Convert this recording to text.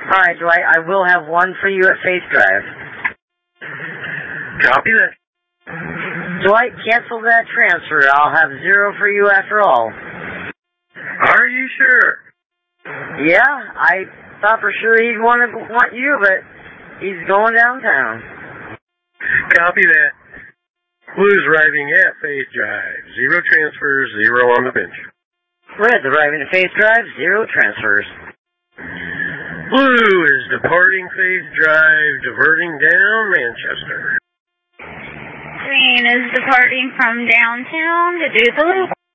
Alright, Dwight, I will have 1 for you at Faith Drive. Copy that. Dwight, cancel that transfer. I'll have 0 for you after all. Are you sure? Yeah, I thought for sure he'd want you, but he's going downtown. Copy that. Blues arriving at Faith Drive. 0 transfers, 0 on the bench. Red arriving at Faith Drive, 0 transfers. Blue is departing Faith Drive, diverting down Manchester. Green is departing from downtown to do the loop.